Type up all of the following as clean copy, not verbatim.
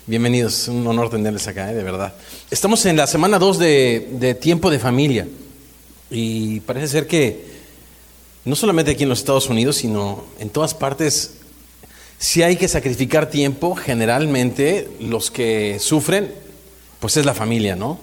Bienvenidos, es un honor tenerles acá, de verdad. Estamos en la semana 2 de tiempo de familia y parece ser que no solamente aquí en los Estados Unidos, sino en todas partes, si hay que sacrificar tiempo, generalmente los que sufren, pues es la familia, ¿no?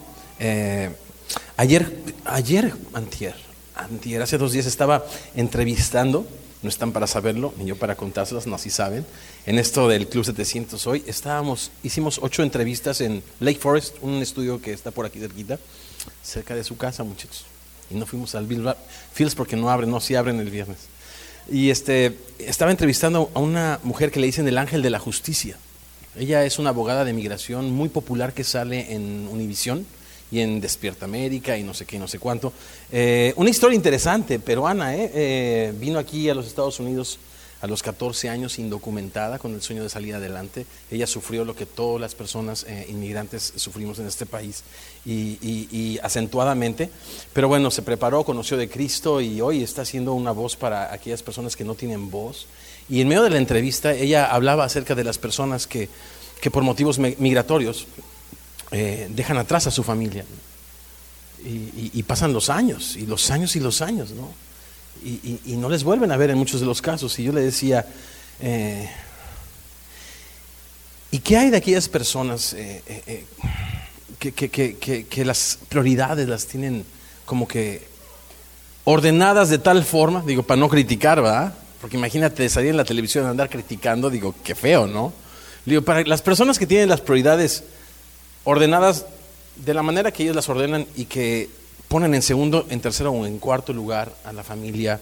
Antier, hace 2 días estaba entrevistando, no están para saberlo, ni yo para contárselas, no, así saben, en esto del Club 700 hoy, hicimos 8 entrevistas en Lake Forest, un estudio que está por aquí cerquita, cerca de su casa, muchachos, y no fuimos al Bill Fields porque sí abren el viernes, y estaba entrevistando a una mujer que le dicen el ángel de la justicia. Ella es una abogada de migración muy popular que sale en Univisión y en Despierta América y no sé qué, no sé cuánto. Una historia interesante, peruana, vino aquí a los Estados Unidos a los 14 años indocumentada con el sueño de salir adelante. Ella sufrió lo que todas las personas inmigrantes sufrimos en este país y acentuadamente, pero bueno, se preparó, conoció de Cristo y hoy está siendo una voz para aquellas personas que no tienen voz. Y en medio de la entrevista ella hablaba acerca de las personas que por motivos migratorios dejan atrás a su familia y pasan los años y los años y los años, ¿no? Y no les vuelven a ver en muchos de los casos. Y yo le decía, ¿y qué hay de aquellas personas que las prioridades las tienen como que ordenadas de tal forma, digo, para no criticar, ¿verdad? Porque imagínate salir en la televisión y andar criticando, digo, qué feo, ¿no? Digo, para las personas que tienen las prioridades ordenadas de la manera que ellos las ordenan y que ponen en segundo, en tercero o en cuarto lugar a la familia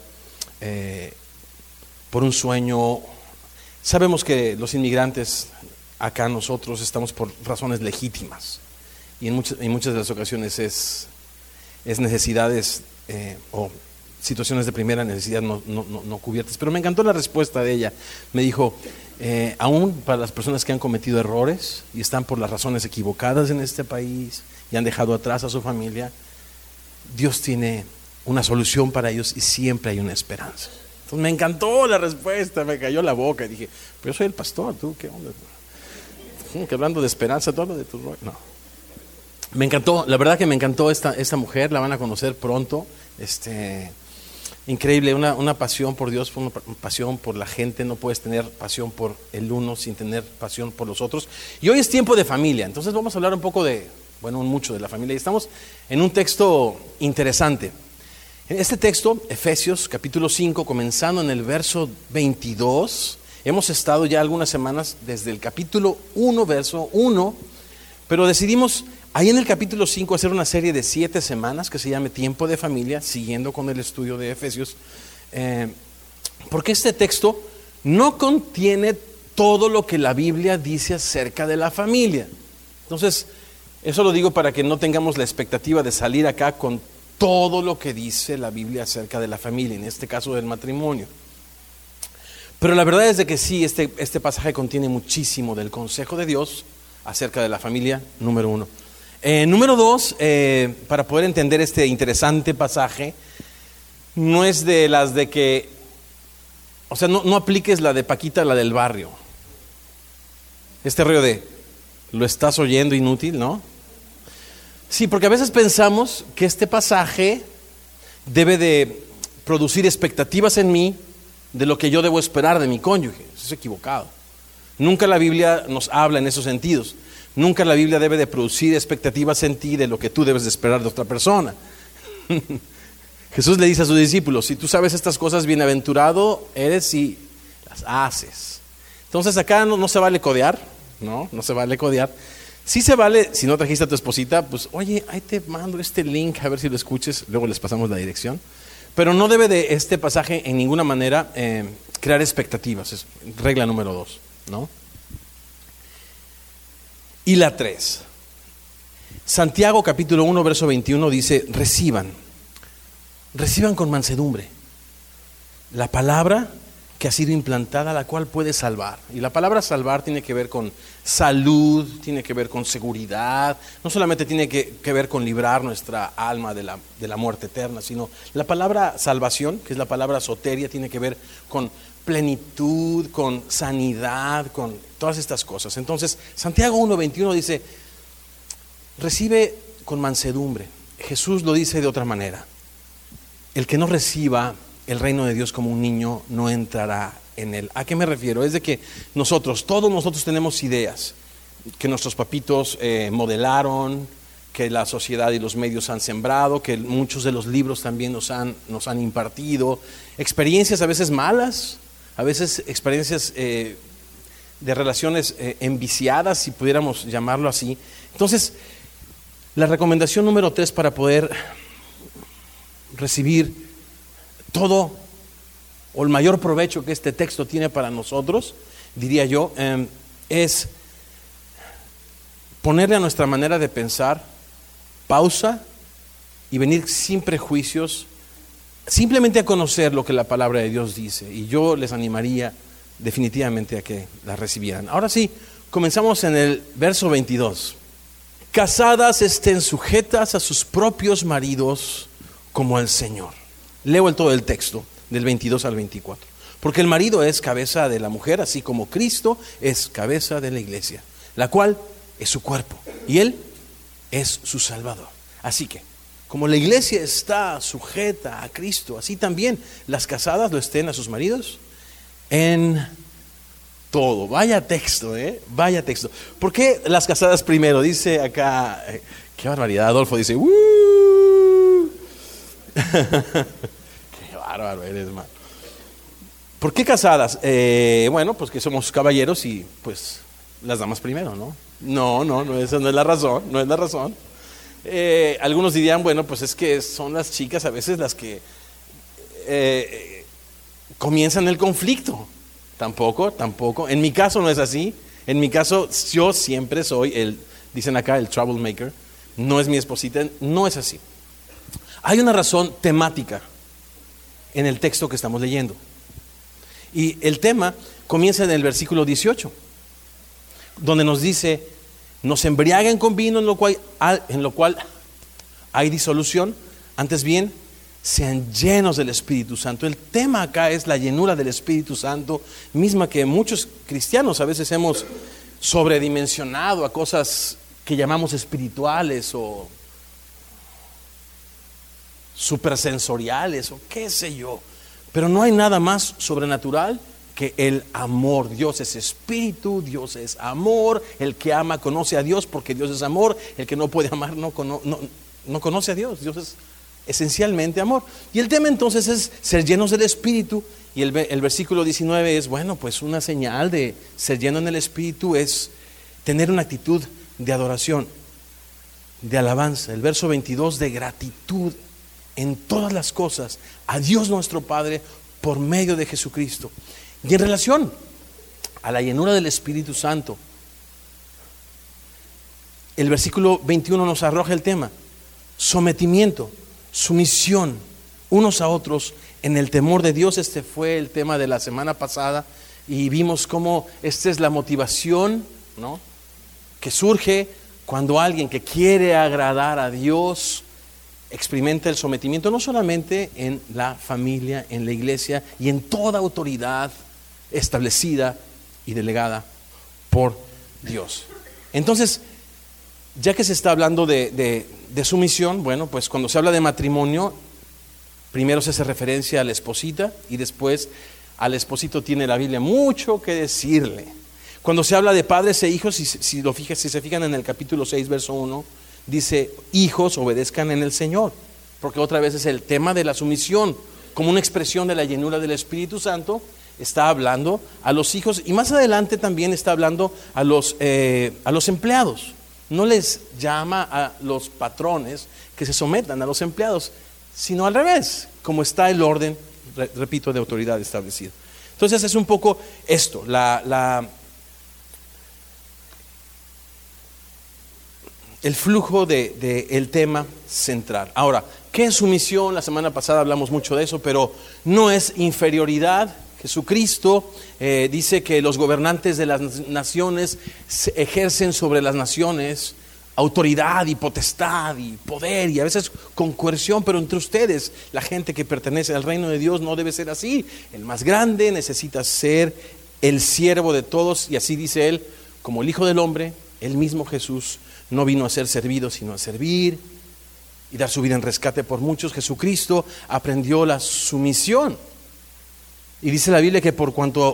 por un sueño. Sabemos que los inmigrantes acá nosotros estamos por razones legítimas y en muchas de las ocasiones es necesidades o situaciones de primera necesidad no cubiertas. Pero me encantó la respuesta de ella. Me dijo, aún para las personas que han cometido errores y están por las razones equivocadas en este país y han dejado atrás a su familia, Dios tiene una solución para ellos y siempre hay una esperanza. Entonces me encantó la respuesta, me cayó la boca y dije, pero yo soy el pastor, ¿tú qué onda? Que hablando de esperanza, todo lo de tu rollo. No. Me encantó, la verdad que me encantó esta mujer, la van a conocer pronto. Increíble, una pasión por Dios, una pasión por la gente. No puedes tener pasión por el uno sin tener pasión por los otros. Y hoy es tiempo de familia, entonces vamos a hablar un poco mucho de la familia. Y estamos en un texto interesante. En este texto, Efesios capítulo 5, comenzando en el verso 22, hemos estado ya algunas semanas desde el capítulo 1, verso 1, pero decidimos ahí en el capítulo 5 hacer una serie de 7 semanas que se llame Tiempo de Familia, siguiendo con el estudio de Efesios, porque este texto no contiene todo lo que la Biblia dice acerca de la familia. Entonces, eso lo digo para que no tengamos la expectativa de salir acá con todo lo que dice la Biblia acerca de la familia, en este caso del matrimonio. Pero la verdad es de que sí, este pasaje contiene muchísimo del consejo de Dios acerca de la familia, número 1. Número 2, para poder entender este interesante pasaje, no es de las de que, o sea, no apliques la de Paquita, la del barrio. Este rollo de, ¿lo estás oyendo inútil, no? Sí, porque a veces pensamos que este pasaje debe de producir expectativas en mí de lo que yo debo esperar de mi cónyuge. Eso es equivocado. Nunca la Biblia nos habla en esos sentidos. Nunca la Biblia debe de producir expectativas en ti de lo que tú debes de esperar de otra persona. Jesús le dice a sus discípulos, si tú sabes estas cosas, bienaventurado eres si las haces. Entonces acá no se vale codear, no se vale codear. Sí se vale, si no trajiste a tu esposita, pues oye, ahí te mando este link, a ver si lo escuches, luego les pasamos la dirección. Pero no debe de este pasaje en ninguna manera crear expectativas, es regla número 2, ¿no? Y la 3, Santiago capítulo 1 verso 21 dice, reciban con mansedumbre la palabra que ha sido implantada, la cual puede salvar. Y la palabra salvar tiene que ver con salud, tiene que ver con seguridad, no solamente tiene que ver con librar nuestra alma de la muerte eterna, sino la palabra salvación, que es la palabra soteria, tiene que ver con plenitud, con sanidad, con todas estas cosas. Entonces, Santiago 1:21 dice, recibe con mansedumbre. Jesús lo dice de otra manera. El que no reciba el reino de Dios como un niño no entrará en él. ¿A qué me refiero? Es de que todos nosotros tenemos ideas que nuestros papitos modelaron, que la sociedad y los medios han sembrado, que muchos de los libros también nos han impartido, experiencias a veces malas, a veces experiencias de relaciones enviciadas, si pudiéramos llamarlo así. Entonces, la recomendación número 3 para poder recibir todo o el mayor provecho que este texto tiene para nosotros, diría yo, es ponerle a nuestra manera de pensar pausa y venir sin prejuicios, simplemente a conocer lo que la palabra de Dios dice. Y yo les animaría definitivamente a que la recibieran. Ahora sí, comenzamos en el verso 22. Casadas estén sujetas a sus propios maridos como al Señor. Leo todo el texto, del 22 al 24. Porque el marido es cabeza de la mujer, así como Cristo es cabeza de la iglesia, la cual es su cuerpo, y Él es su Salvador. Así que, como la iglesia está sujeta a Cristo, así también las casadas lo estén a sus maridos en todo. Vaya texto, vaya texto. ¿Por qué las casadas primero? Dice acá, qué barbaridad, Adolfo dice, qué bárbaro eres, man. ¿Por qué casadas? Bueno, pues que somos caballeros y pues las damas primero, ¿no? No, esa no es la razón, no es la razón. Algunos dirían, bueno, pues es que son las chicas a veces las que comienzan el conflicto. Tampoco. En mi caso no es así. En mi caso yo siempre soy dicen acá, el troublemaker. No es mi esposita, no es así. Hay una razón temática en el texto que estamos leyendo. Y el tema comienza en el versículo 18, donde nos dice, no se embriaguen con vino en lo cual hay disolución, antes bien, sean llenos del Espíritu Santo. El tema acá es la llenura del Espíritu Santo, misma que muchos cristianos a veces hemos sobredimensionado a cosas que llamamos espirituales o supersensoriales o qué sé yo. Pero no hay nada más sobrenatural que el amor. Dios es espíritu, Dios es amor. El que ama conoce a Dios porque Dios es amor. El que no puede amar no conoce a Dios. Dios es esencialmente amor. Y el tema entonces es ser llenos del Espíritu. Y el versículo 19 es, bueno, pues una señal de ser lleno en el Espíritu es tener una actitud de adoración, de alabanza. El verso 22 de gratitud en todas las cosas a Dios nuestro Padre por medio de Jesucristo. Y en relación a la llenura del Espíritu Santo, el versículo 21 nos arroja el tema: sometimiento, sumisión unos a otros en el temor de Dios. Este fue el tema de la semana pasada y vimos cómo esta es la motivación, ¿no?, que surge cuando alguien que quiere agradar a Dios experimenta el sometimiento, no solamente en la familia, en la iglesia y en toda autoridad establecida y delegada por Dios. Entonces, ya que se está hablando de sumisión, bueno, pues cuando se habla de matrimonio, primero se hace referencia a la esposita y después al esposito tiene la Biblia mucho que decirle. Cuando se habla de padres e hijos, si se fijan en el capítulo 6, verso 1, dice, hijos, obedezcan en el Señor, porque otra vez es el tema de la sumisión, como una expresión de la llenura del Espíritu Santo. Está hablando a los hijos y más adelante también está hablando a los empleados. No les llama a los patrones que se sometan a los empleados, sino al revés, como está el orden, repito, de autoridad establecido. Entonces es un poco esto, el flujo del tema central. Ahora, ¿qué es sumisión? La semana pasada hablamos mucho de eso, pero no es inferioridad. Jesucristo dice que los gobernantes de las naciones ejercen sobre las naciones autoridad y potestad y poder, y a veces con coerción, pero entre ustedes, la gente que pertenece al reino de Dios, no debe ser así. El más grande necesita ser el siervo de todos, y así dice él, como el Hijo del Hombre, el mismo Jesús, no vino a ser servido, sino a servir y dar su vida en rescate por muchos. Jesucristo aprendió la sumisión. Y dice la Biblia que por cuanto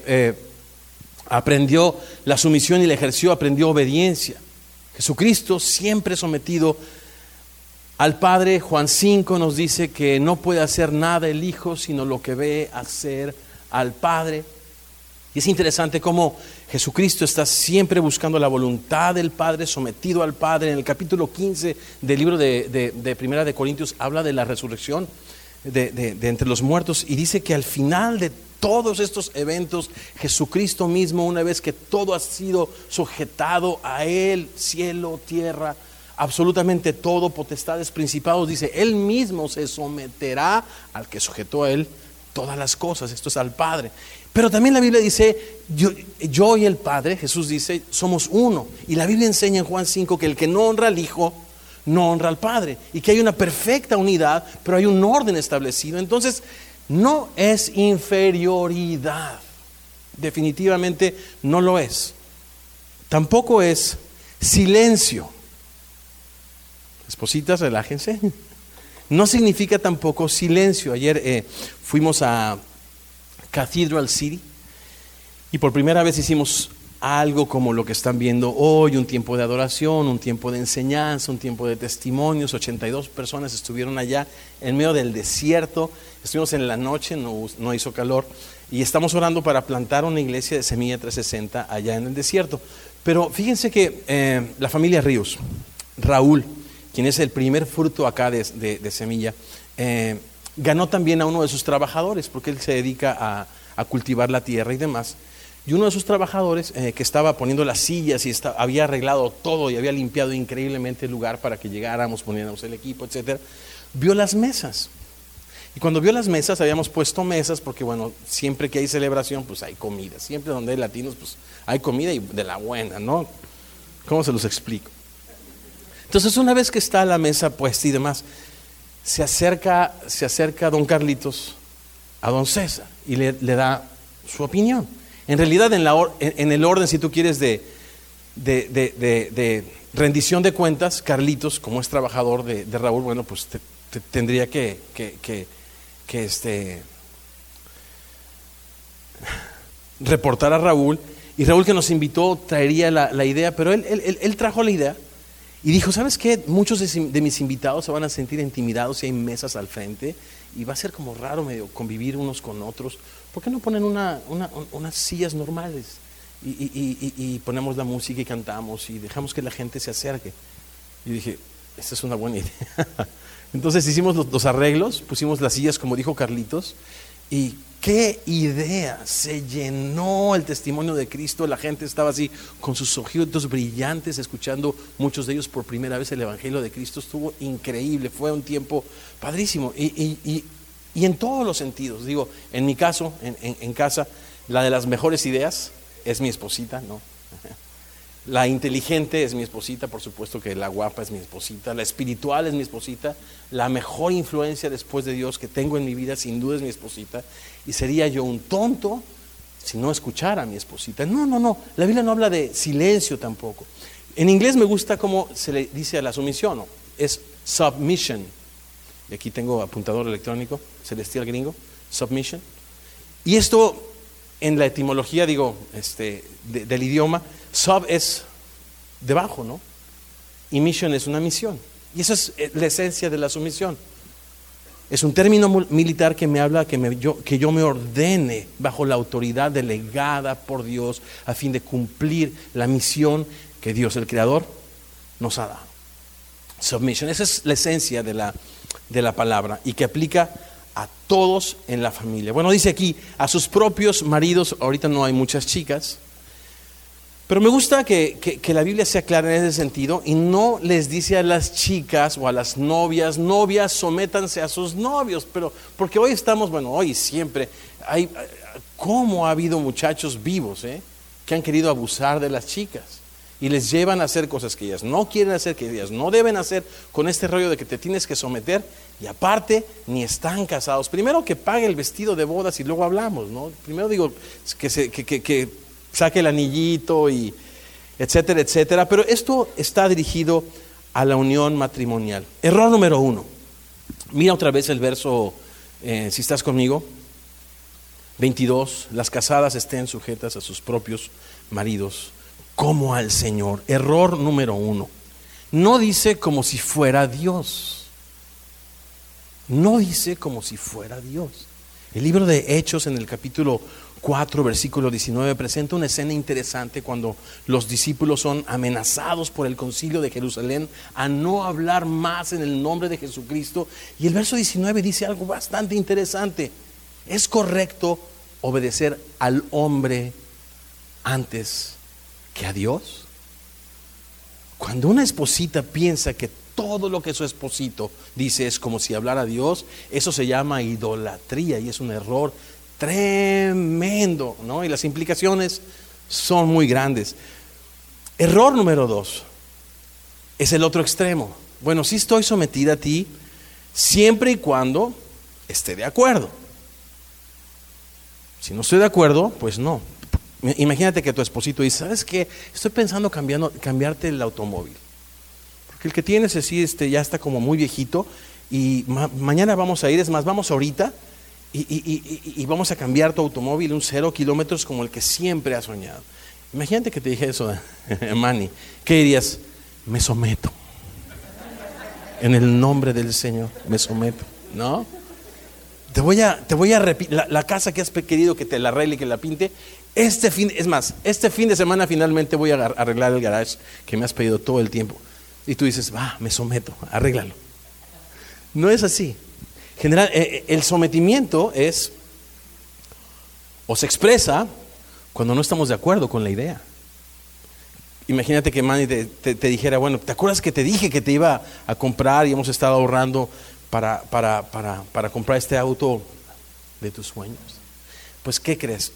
aprendió la sumisión y la ejerció, aprendió obediencia. Jesucristo siempre sometido al Padre. Juan 5 nos dice que no puede hacer nada el Hijo, sino lo que ve hacer al Padre. Y es interesante cómo Jesucristo está siempre buscando la voluntad del Padre, sometido al Padre. En el capítulo 15 del libro de Primera de Corintios habla de la resurrección de entre los muertos, y dice que al final de todos estos eventos, Jesucristo mismo, una vez que todo ha sido sujetado a Él, cielo, tierra, absolutamente todo, potestades, principados, dice, Él mismo se someterá al que sujetó a Él todas las cosas. Esto es al Padre. Pero también la Biblia dice, yo y el Padre, Jesús dice, somos uno. Y la Biblia enseña en Juan 5 que el que no honra al Hijo, no honra al Padre. Y que hay una perfecta unidad, pero hay un orden establecido. Entonces, no es inferioridad. Definitivamente no lo es. Tampoco es silencio. Espositas, relájense. No significa tampoco silencio. Ayer fuimos a Cathedral City y por primera vez hicimos algo como lo que están viendo hoy, un tiempo de adoración, un tiempo de enseñanza, un tiempo de testimonios. 82 personas estuvieron allá en medio del desierto. Estuvimos en la noche, no hizo calor, y estamos orando para plantar una iglesia de Semilla 360 allá en el desierto. Pero fíjense que la familia Ríos, Raúl, quien es el primer fruto acá de Semilla, ganó también a uno de sus trabajadores, porque él se dedica a cultivar la tierra y demás. Y uno de sus trabajadores, que estaba poniendo las sillas y había arreglado todo y había limpiado increíblemente el lugar para que llegáramos, poniéramos el equipo, etcétera, vio las mesas. Y cuando vio las mesas, habíamos puesto mesas porque, bueno, siempre que hay celebración, pues hay comida. Siempre donde hay latinos, pues hay comida, y de la buena, ¿no? ¿Cómo se los explico? Entonces, una vez que está la mesa puesta y demás, se acerca don Carlitos a don César y le da su opinión. En realidad, en el orden, si tú quieres, de rendición de cuentas, Carlitos, como es trabajador de Raúl, bueno, pues tendría que reportar a Raúl, y Raúl, que nos invitó, traería la idea, pero él trajo la idea y dijo, ¿sabes qué? Muchos de mis invitados se van a sentir intimidados si hay mesas al frente, y va a ser como raro medio convivir unos con otros. ¿Por qué no ponen unas sillas normales y ponemos la música y cantamos y dejamos que la gente se acerque? Y dije, esta es una buena idea. Entonces hicimos los arreglos, pusimos las sillas como dijo Carlitos, y qué idea, se llenó el testimonio de Cristo. La gente estaba así con sus ojitos brillantes, escuchando muchos de ellos por primera vez el Evangelio de Cristo. Estuvo increíble, fue un tiempo padrísimo y en todos los sentidos. Digo, en mi caso, en casa, la de las mejores ideas es mi esposita, ¿no? La inteligente es mi esposita, por supuesto que la guapa es mi esposita, la espiritual es mi esposita, la mejor influencia después de Dios que tengo en mi vida sin duda es mi esposita, y sería yo un tonto si no escuchara a mi esposita. No, la Biblia no habla de silencio tampoco. En inglés me gusta cómo se le dice a la sumisión, ¿no? Es submission, y aquí tengo apuntador electrónico, celestial gringo, submission, y esto en la etimología, digo, del idioma, sub es debajo, ¿no? Y mission es una misión. Y esa es la esencia de la sumisión. Es un término militar que me habla que yo me ordene bajo la autoridad delegada por Dios a fin de cumplir la misión que Dios, el Creador, nos ha dado. Submission, esa es la esencia de la palabra, y que aplica a todos en la familia. Bueno, dice aquí, a sus propios maridos. Ahorita no hay muchas chicas, pero me gusta que la Biblia sea clara en ese sentido, y no les dice a las chicas o a las novias, sométanse a sus novios, pero porque hoy estamos, bueno, hoy siempre, ¿cómo ha habido muchachos vivos, que han querido abusar de las chicas? y les llevan a hacer cosas que ellas no quieren hacer, que ellas no deben hacer, con este rollo de que te tienes que someter, y aparte ni están casados. Primero que pague el vestido de bodas y luego hablamos, ¿no? Primero digo que saque el anillito y etcétera, etcétera. Pero esto está dirigido a la unión matrimonial. Error número 1. Mira otra vez el verso, si estás conmigo, 22. Las casadas estén sujetas a sus propios maridos como al Señor. Error número 1. No dice como si fuera Dios. No dice como si fuera Dios. El libro de Hechos, en el capítulo 4, versículo 19, presenta una escena interesante cuando los discípulos son amenazados por el concilio de Jerusalén a no hablar más en el nombre de Jesucristo. Y el verso 19 dice algo bastante interesante. ¿Es correcto obedecer al hombre antes que a Dios? Cuando una esposita piensa que todo lo que su esposito dice es como si hablara a Dios, eso se llama idolatría y es un error tremendo, ¿no? Y las implicaciones son muy grandes. Error número 2 es el otro extremo. Bueno, sí estoy sometida a ti siempre y cuando esté de acuerdo. Si no estoy de acuerdo, pues no. Imagínate que tu esposito dice, ¿sabes qué? Estoy pensando cambiarte el automóvil. Porque el que tienes así, ya está como muy viejito y mañana vamos a ir, es más, vamos ahorita y vamos a cambiar tu automóvil 0 kilómetros como el que siempre has soñado. Imagínate que te dije eso, Manny. ¿Qué dirías? Me someto. En el nombre del Señor, me someto, ¿no? Te voy a repetir, la casa que has querido que te la arregle, que la pinte, este fin de semana finalmente voy a arreglar el garage que me has pedido todo el tiempo. Y tú dices, me someto, arréglalo. No es así. General, el sometimiento es, o se expresa cuando no estamos de acuerdo con la idea. Imagínate que Manny te dijera, bueno, ¿te acuerdas que te dije que te iba a comprar y hemos estado ahorrando para comprar este auto de tus sueños? Pues, ¿qué crees?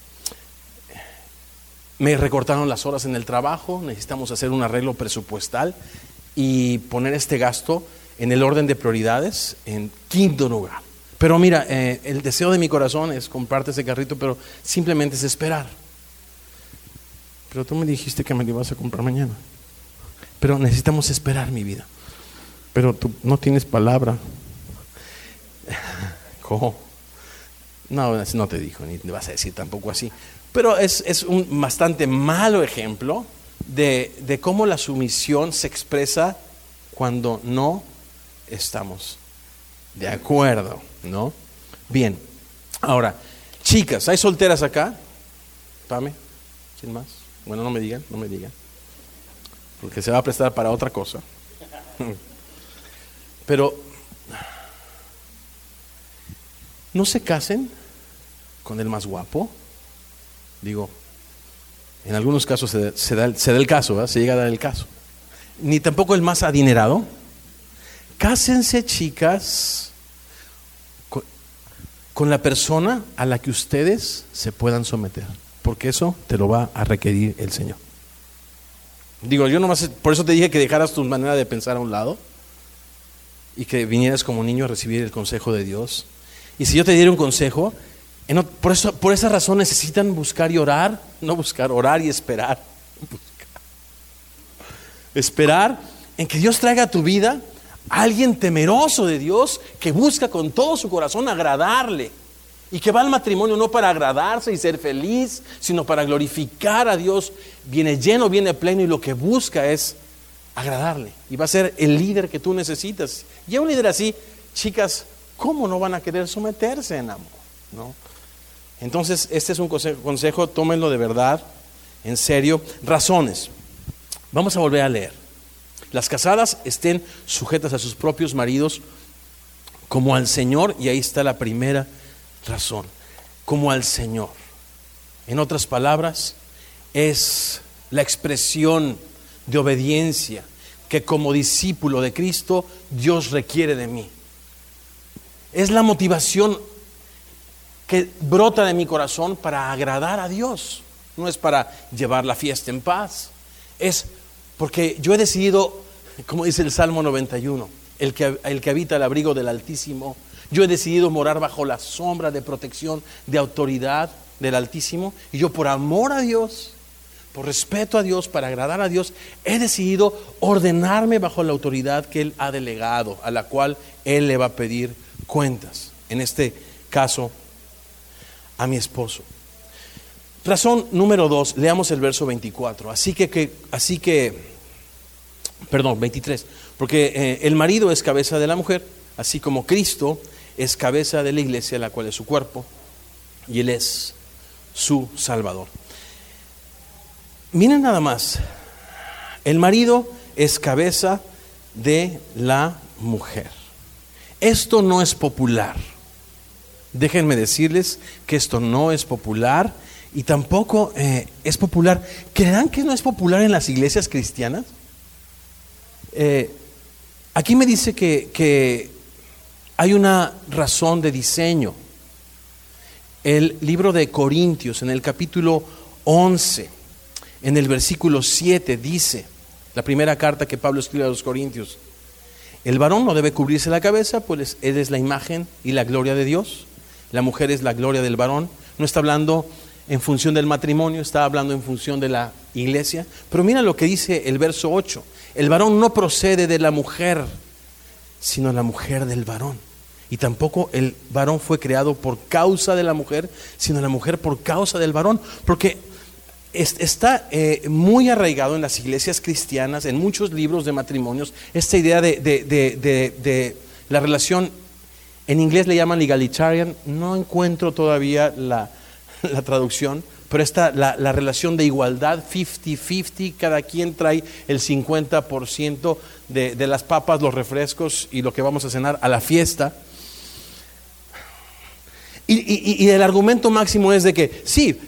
Me recortaron las horas en el trabajo, necesitamos hacer un arreglo presupuestal y poner este gasto en el orden de prioridades en quinto lugar. Pero mira, el deseo de mi corazón es comprarte ese carrito, pero simplemente es esperar. Pero tú me dijiste que me lo ibas a comprar mañana. Pero necesitamos esperar, mi vida. Pero tú no tienes palabra. ¿Cómo? No te dijo, ni te vas a decir tampoco así. Pero es un bastante malo ejemplo de cómo la sumisión se expresa cuando no estamos de acuerdo, ¿no? Bien, ahora, chicas, ¿hay solteras acá? Pame, ¿quién más? Bueno, no me digan, porque se va a prestar para otra cosa. Pero no se casen con el más guapo. Digo, en algunos casos se da el caso, ¿verdad? Se llega a dar el caso. Ni tampoco el más adinerado. Cásense, chicas, con la persona a la que ustedes se puedan someter, porque eso te lo va a requerir el Señor. Digo, yo nomás, por eso te dije que dejaras tu manera de pensar a un lado y que vinieras como niño a recibir el consejo de Dios. Y si yo te diera un consejo, por esa razón necesitan buscar y orar, no buscar, orar y esperar. Esperar en que Dios traiga a tu vida a alguien temeroso de Dios, que busca con todo su corazón agradarle y que va al matrimonio no para agradarse y ser feliz, sino para glorificar a Dios. Viene lleno, viene pleno y lo que busca es agradarle y va a ser el líder que tú necesitas. Y a un líder así, chicas, ¿cómo no van a querer someterse en amor? ¿No? Entonces, este es un consejo, tómenlo de verdad, en serio. Razones. Vamos a volver a leer. Las casadas estén sujetas a sus propios maridos como al Señor, y ahí está la primera razón, como al Señor. En otras palabras, es la expresión de obediencia que como discípulo de Cristo Dios requiere de mí. Es la motivación que brota de mi corazón para agradar a Dios. No es para llevar la fiesta en paz, Es porque yo he decidido, como dice el Salmo 91, el que habita el abrigo del Altísimo, yo he decidido morar bajo la sombra de protección, de autoridad del Altísimo, y yo por amor a Dios, por respeto a Dios, para agradar a Dios, he decidido ordenarme bajo la autoridad que Él ha delegado, a la cual Él le va a pedir cuentas. En este caso, a mi esposo. Razón número 2, leamos el verso 24. Así que 23, porque el marido es cabeza de la mujer, así como Cristo es cabeza de la iglesia, la cual es su cuerpo, y Él es su Salvador. Miren nada más, el marido es cabeza de la mujer. Esto no es popular. Déjenme decirles que esto no es popular y tampoco es popular. ¿Creerán que no es popular en las iglesias cristianas? Aquí me dice que hay una razón de diseño. El libro de Corintios, en el capítulo 11, en el versículo 7, dice, la primera carta que Pablo escribe a los Corintios: el varón no debe cubrirse la cabeza, pues él es la imagen y la gloria de Dios. La mujer es la gloria del varón. No está hablando en función del matrimonio, está hablando en función de la iglesia. Pero mira lo que dice el verso 8: el varón no procede de la mujer, sino la mujer del varón. Y tampoco el varón fue creado por causa de la mujer, sino la mujer por causa del varón. Porque está muy arraigado en las iglesias cristianas, en muchos libros de matrimonios, esta idea de la relación. En inglés le llaman egalitarian, no encuentro todavía la traducción, pero la relación de igualdad, 50-50, cada quien trae el 50% de las papas, los refrescos y lo que vamos a cenar a la fiesta. Y el argumento máximo es de que sí,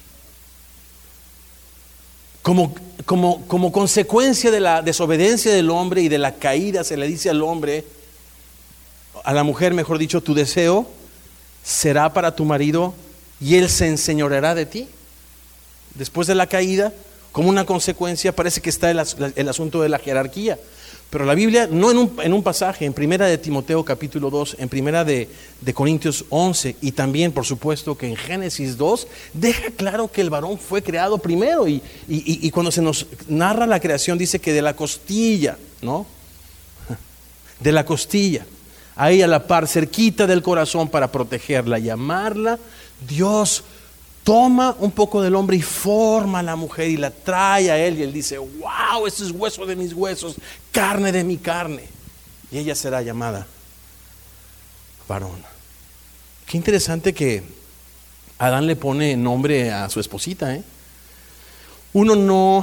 como consecuencia de la desobediencia del hombre y de la caída, se le dice al hombre, a la mujer, mejor dicho, tu deseo será para tu marido y él se enseñoreará de ti. Después de la caída, como una consecuencia, parece que está el asunto de la jerarquía. Pero la Biblia, no en un pasaje, en primera de Timoteo capítulo 2, en primera de Corintios 11, y también por supuesto que en Génesis 2, deja claro que el varón fue creado primero, y cuando se nos narra la creación dice que de la costilla, ¿no? De la costilla, ahí a la par, cerquita del corazón para protegerla y amarla, Dios toma un poco del hombre y forma a la mujer y la trae a él, y él dice: wow, este es hueso de mis huesos, carne de mi carne, y ella será llamada varón. Qué interesante que Adán le pone nombre a su esposita, ¿eh? Uno no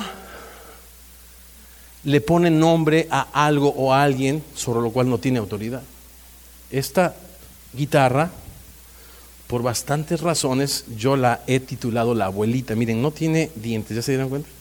le pone nombre a algo o a alguien sobre lo cual no tiene autoridad. Esta guitarra, por bastantes razones, yo la he titulado la abuelita. Miren, no tiene dientes, ¿ya se dieron cuenta?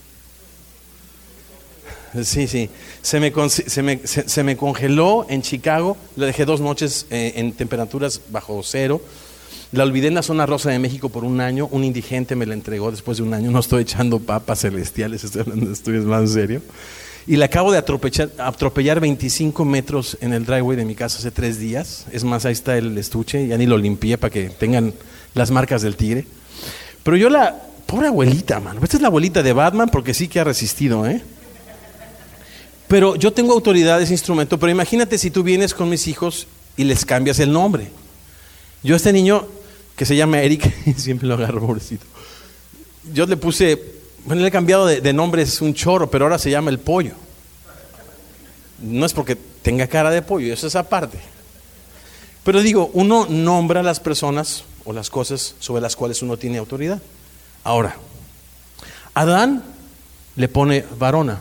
Sí, se me congeló en Chicago, la dejé 2 noches en temperaturas bajo cero. La olvidé en la zona rosa de México por 1 año, un indigente me la entregó después de 1 año, no estoy echando papas celestiales, estoy hablando de estudios más en serio. Y la acabo de atropellar 25 metros en el driveway de mi casa hace 3 días. Es más, ahí está el estuche, ya ni lo limpié para que tengan las marcas del tigre. Pero yo pobre abuelita, mano. Esta es la abuelita de Batman, porque sí que ha resistido, ¿eh? Pero yo tengo autoridad de ese instrumento. Pero imagínate si tú vienes con mis hijos y les cambias el nombre. Yo a este niño, que se llama Eric, siempre lo agarro, pobrecito. Yo le puse... Bueno, le he cambiado de nombre, es un chorro, pero ahora se llama el pollo. No es porque tenga cara de pollo, eso es aparte. Pero digo, uno nombra a las personas o las cosas sobre las cuales uno tiene autoridad. Ahora, Adán le pone varona,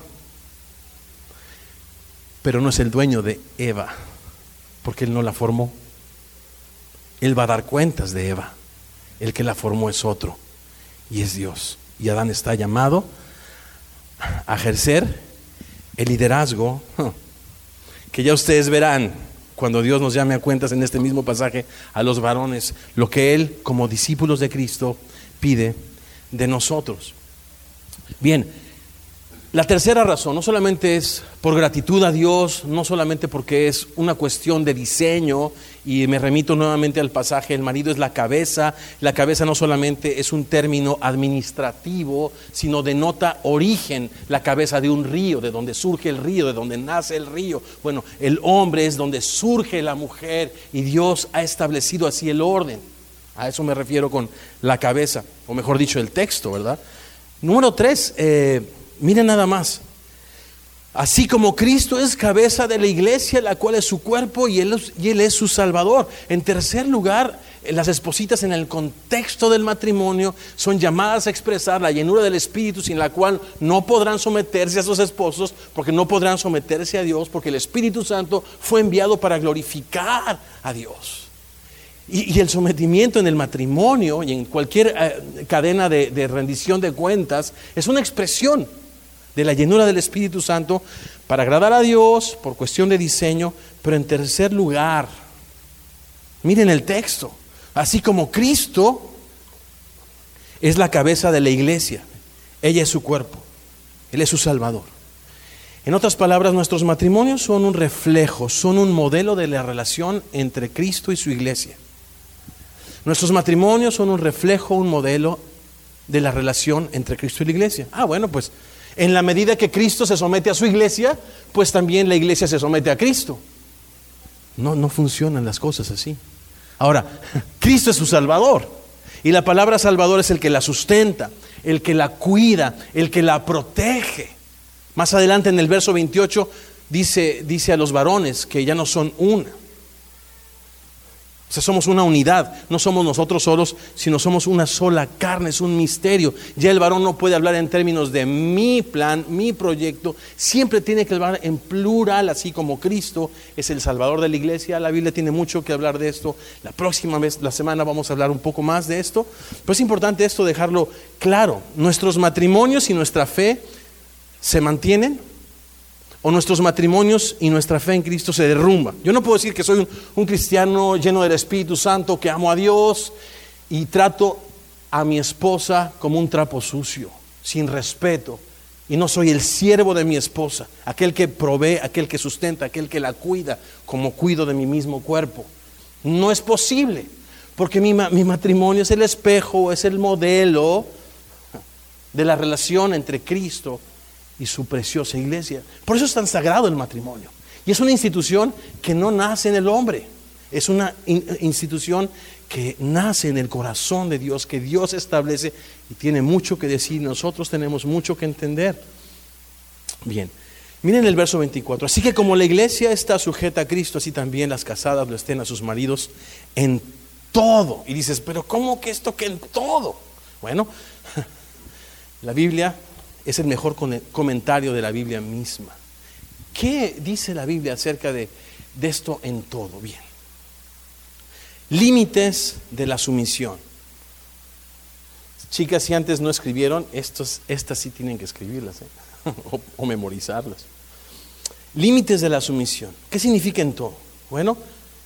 pero no es el dueño de Eva, porque él no la formó. Él va a dar cuentas de Eva. El que la formó es otro, y es Dios. Y Adán está llamado a ejercer el liderazgo que ya ustedes verán cuando Dios nos llame a cuentas en este mismo pasaje a los varones, lo que Él como discípulos de Cristo pide de nosotros. Bien, La tercera razón, no solamente es por gratitud a Dios, no solamente porque es una cuestión de diseño, y me remito nuevamente al pasaje, el marido es la cabeza no solamente es un término administrativo, sino denota origen, la cabeza de un río, de donde surge el río, de donde nace el río. Bueno, el hombre es donde surge la mujer y Dios ha establecido así el orden. A eso me refiero con la cabeza, o mejor dicho, el texto, ¿verdad? Número 3, miren nada más. Así como Cristo es cabeza de la iglesia, la cual es su cuerpo y Él es su Salvador. En tercer lugar, las espositas en el contexto del matrimonio son llamadas a expresar la llenura del Espíritu, sin la cual no podrán someterse a sus esposos, porque no podrán someterse a Dios, porque el Espíritu Santo fue enviado para glorificar a Dios. Y el sometimiento en el matrimonio y en cualquier cadena de rendición de cuentas es una expresión de la llenura del Espíritu Santo para agradar a Dios por cuestión de diseño. Pero en tercer lugar, miren el texto, así como Cristo es la cabeza de la iglesia, ella es su cuerpo, Él es su Salvador. En otras palabras, nuestros matrimonios son un reflejo, son un modelo de la relación entre Cristo y su iglesia. Nuestros matrimonios son un reflejo, un modelo de la relación entre Cristo y la iglesia. Bueno, pues en la medida que Cristo se somete a su iglesia, pues también la iglesia se somete a Cristo. No funcionan las cosas así. Ahora, Cristo es su Salvador. Y la palabra Salvador es el que la sustenta, el que la cuida, el que la protege. Más adelante en el verso 28 dice a los varones que ya no son una. O sea, somos una unidad, no somos nosotros solos, sino somos una sola carne, es un misterio. Ya el varón no puede hablar en términos de mi plan, mi proyecto, siempre tiene que hablar en plural, así como Cristo es el Salvador de la iglesia. La Biblia tiene mucho que hablar de esto. La próxima vez, la semana, vamos a hablar un poco más de esto. Pero es importante esto dejarlo claro. Nuestros matrimonios y nuestra fe se mantienen, o nuestros matrimonios y nuestra fe en Cristo se derrumban. Yo no puedo decir que soy un cristiano lleno del Espíritu Santo, que amo a Dios y trato a mi esposa como un trapo sucio, sin respeto, y no soy el siervo de mi esposa, aquel que provee, aquel que sustenta, aquel que la cuida, como cuido de mi mismo cuerpo. No es posible, porque mi matrimonio es el espejo, es el modelo de la relación entre Cristo y su preciosa iglesia. Por eso es tan sagrado el matrimonio. Y es una institución que no nace en el hombre. Es una institución que nace en el corazón de Dios, que Dios establece y tiene mucho que decir. Nosotros tenemos mucho que entender. Bien, miren el verso 24. Así que como la iglesia está sujeta a Cristo, así también las casadas lo estén a sus maridos en todo. Y dices, pero ¿cómo que esto que en todo? Bueno, la Biblia es el mejor comentario de la Biblia misma. ¿Qué dice la Biblia acerca de esto en todo? Bien. Límites de la sumisión. Chicas, si antes no escribieron, estas sí tienen que escribirlas, o memorizarlas. Límites de la sumisión. ¿Qué significa en todo? Bueno,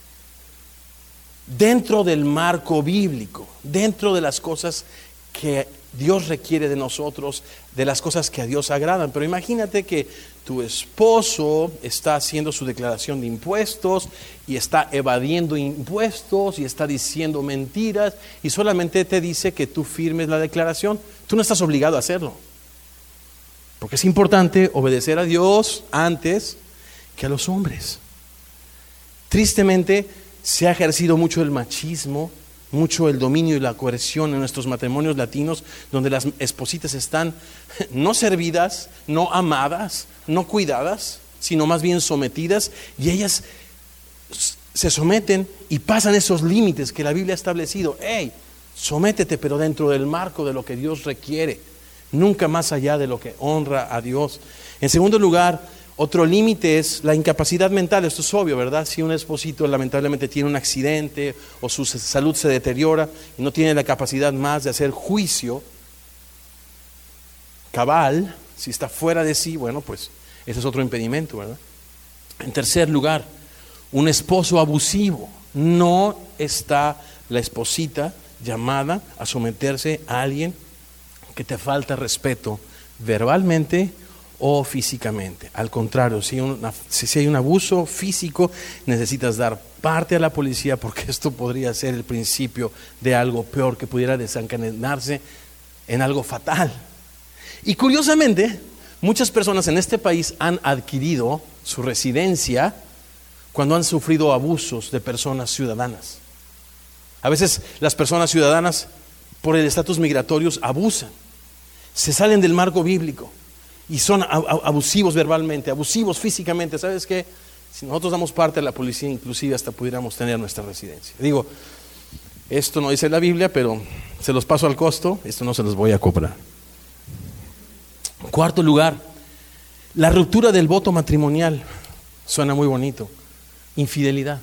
dentro del marco bíblico, dentro de las cosas que Dios requiere de nosotros, de las cosas que a Dios agradan. Pero imagínate que tu esposo está haciendo su declaración de impuestos y está evadiendo impuestos y está diciendo mentiras y solamente te dice que tú firmes la declaración. Tú no estás obligado a hacerlo, porque es importante obedecer a Dios antes que a los hombres. Tristemente se ha ejercido mucho el machismo, mucho el dominio y la coerción en nuestros matrimonios latinos, donde las espositas están no servidas, no amadas, no cuidadas, sino más bien sometidas, y ellas se someten y pasan esos límites que la Biblia ha establecido. Sométete, pero dentro del marco de lo que Dios requiere, nunca más allá de lo que honra a Dios. En segundo lugar, otro límite es la incapacidad mental. Esto es obvio, ¿verdad? Si un esposito lamentablemente tiene un accidente o su salud se deteriora y no tiene la capacidad más de hacer juicio cabal, si está fuera de sí, bueno, pues ese es otro impedimento, ¿verdad? En tercer lugar, un esposo abusivo. No está la esposita llamada a someterse a alguien que te falta respeto verbalmente o físicamente. Al contrario, si hay un abuso físico, necesitas dar parte a la policía, porque esto podría ser el principio de algo peor que pudiera desencadenarse en algo fatal. Y curiosamente, muchas personas en este país han adquirido su residencia cuando han sufrido abusos de personas ciudadanas. A veces las personas ciudadanas, por el estatus migratorio, abusan, se salen del marco bíblico y son abusivos verbalmente, abusivos físicamente. ¿Sabes qué? Si nosotros damos parte a la policía, inclusive hasta pudiéramos tener nuestra residencia. Digo, esto no dice la Biblia, pero se los paso al costo, esto no se los voy a cobrar. Cuarto lugar, la ruptura del voto matrimonial. Suena muy bonito. Infidelidad.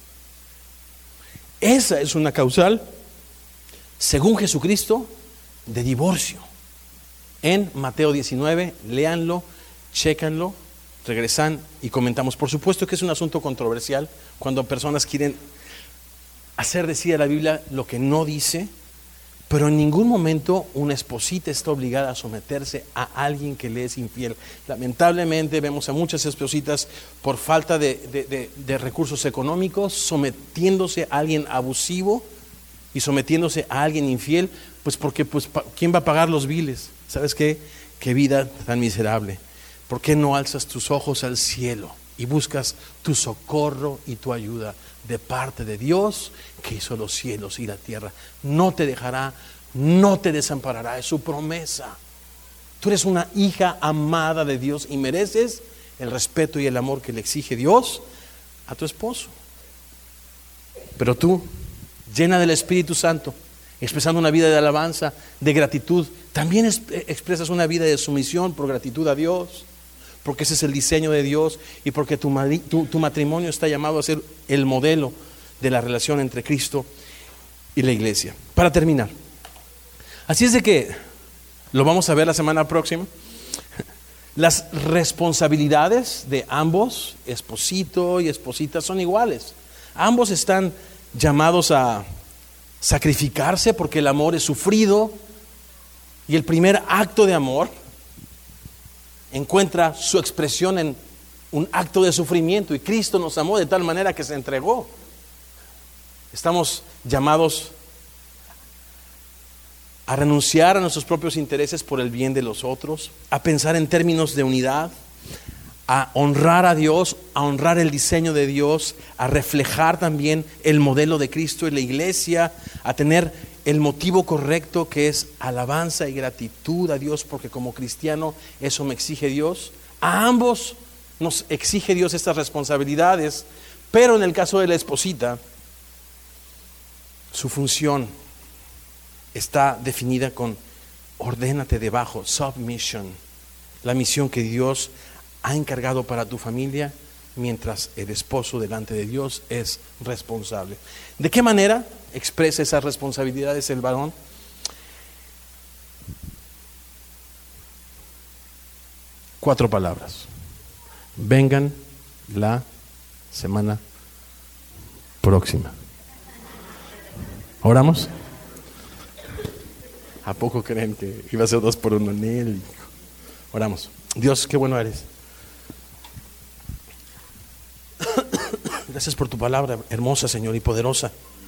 Esa es una causal, según Jesucristo, de divorcio. En Mateo 19, léanlo, chécanlo, regresan y comentamos. Por supuesto que es un asunto controversial cuando personas quieren hacer decir a la Biblia lo que no dice, pero en ningún momento una esposita está obligada a someterse a alguien que le es infiel. Lamentablemente vemos a muchas espositas, por falta de recursos económicos, sometiéndose a alguien abusivo y sometiéndose a alguien infiel, pues porque ¿quién va a pagar los biles? ¿Sabes qué? Qué vida tan miserable. ¿Por qué no alzas tus ojos al cielo y buscas tu socorro y tu ayuda de parte de Dios, que hizo los cielos y la tierra? No te dejará, no te desamparará, es su promesa. Tú eres una hija amada de Dios y mereces el respeto y el amor que le exige Dios a tu esposo. Pero tú, llena del Espíritu Santo, expresando una vida de alabanza, de gratitud, también expresas una vida de sumisión por gratitud a Dios, porque ese es el diseño de Dios y porque tu matrimonio está llamado a ser el modelo de la relación entre Cristo y la iglesia. Para terminar, así es de que lo vamos a ver la semana próxima. Las responsabilidades de ambos, esposito y esposita, son iguales. Ambos están llamados a sacrificarse porque el amor es sufrido, y el primer acto de amor encuentra su expresión en un acto de sufrimiento, y Cristo nos amó de tal manera que se entregó. Estamos llamados a renunciar a nuestros propios intereses por el bien de los otros, a pensar en términos de unidad, a honrar a Dios, a honrar el diseño de Dios, a reflejar también el modelo de Cristo en la iglesia, a tener el motivo correcto, que es alabanza y gratitud a Dios, porque como cristiano eso me exige Dios. A ambos nos exige Dios estas responsabilidades, pero en el caso de la esposita, su función está definida con ordénate debajo, submission, la misión que Dios ha encargado para tu familia, mientras el esposo delante de Dios es responsable. ¿De qué manera expresa esas responsabilidades el varón? Cuatro palabras. Vengan la semana próxima. ¿Oramos? ¿A poco creen que iba a ser 2 por 1 en él? Oramos. Dios, qué bueno eres. Gracias por tu palabra hermosa, Señor, y poderosa,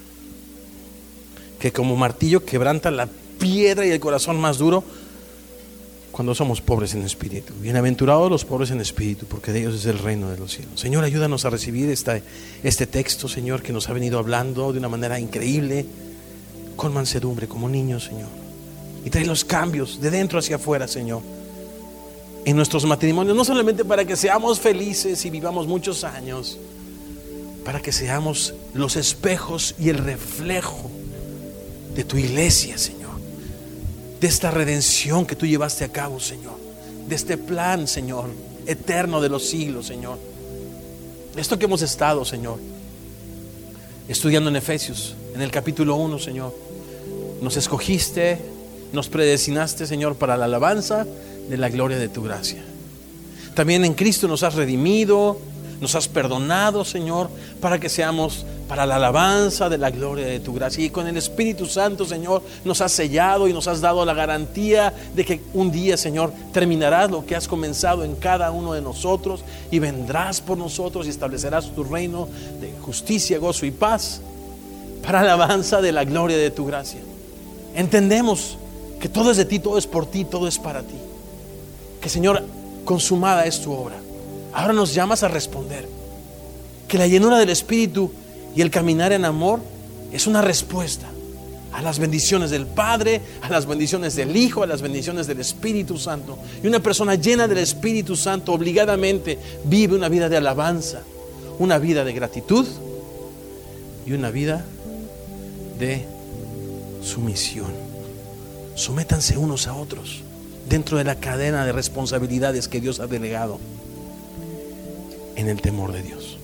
que como martillo quebranta la piedra y el corazón más duro cuando somos pobres en espíritu. Bienaventurados los pobres en espíritu, porque de ellos es el reino de los cielos. Señor, ayúdanos a recibir este texto, Señor, que nos ha venido hablando de una manera increíble, con mansedumbre, como niños, Señor, y trae los cambios de dentro hacia afuera, Señor, en nuestros matrimonios, no solamente para que seamos felices y vivamos muchos años, para que seamos los espejos y el reflejo de tu iglesia, Señor, de esta redención que tú llevaste a cabo, Señor, de este plan, Señor, eterno de los siglos, Señor. Esto que hemos estado, Señor, estudiando en Efesios, en el capítulo 1, Señor, nos escogiste, nos predestinaste, Señor, para la alabanza de la gloria de tu gracia. También en Cristo nos has redimido, nos has perdonado, Señor, para que seamos para la alabanza de la gloria de tu gracia. Y con el Espíritu Santo, Señor, nos has sellado y nos has dado la garantía de que un día, Señor, terminarás lo que has comenzado en cada uno de nosotros y vendrás por nosotros y establecerás tu reino de justicia, gozo y paz para la alabanza de la gloria de tu gracia. Entendemos que todo es de ti, todo es por ti, todo es para ti. Que, Señor, consumada es tu obra. Ahora nos llamas a responder. Que la llenura del Espíritu y el caminar en amor es una respuesta a las bendiciones del Padre, a las bendiciones del Hijo, a las bendiciones del Espíritu Santo. Y una persona llena del Espíritu Santo obligadamente vive una vida de alabanza, una vida de gratitud y una vida de sumisión. Sométanse unos a otros dentro de la cadena de responsabilidades que Dios ha delegado en el temor de Dios.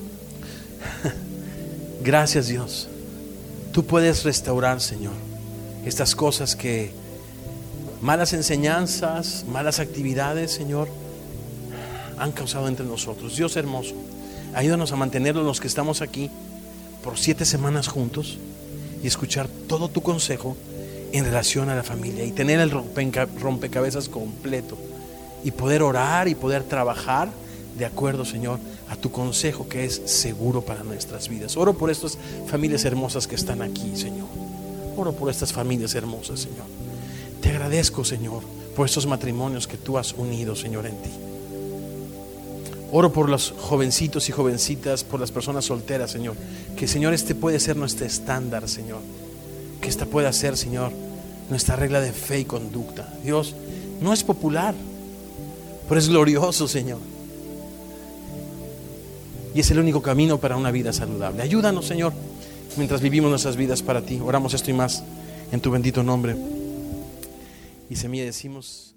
Gracias, Dios. Tú puedes restaurar, Señor, estas cosas que, malas enseñanzas, malas actividades, Señor, han causado entre nosotros. Dios hermoso, ayúdanos a mantenerlos los que estamos aquí por 7 semanas juntos y escuchar todo tu consejo en relación a la familia y tener el rompecabezas completo y poder orar y poder trabajar de acuerdo, Señor, a tu consejo que es seguro para nuestras vidas. Oro por estas familias hermosas que están aquí, Señor. Oro por estas familias hermosas, Señor. Te agradezco, Señor, por estos matrimonios que tú has unido, Señor, en ti. Oro por los jovencitos y jovencitas, por las personas solteras, Señor. Que, Señor, este puede ser nuestro estándar, Señor. Que esta pueda ser, Señor, nuestra regla de fe y conducta. Dios, no es popular, pero es glorioso, Señor. Y es el único camino para una vida saludable. Ayúdanos, Señor, mientras vivimos nuestras vidas para ti. Oramos esto y más en tu bendito nombre. Y semilla decimos...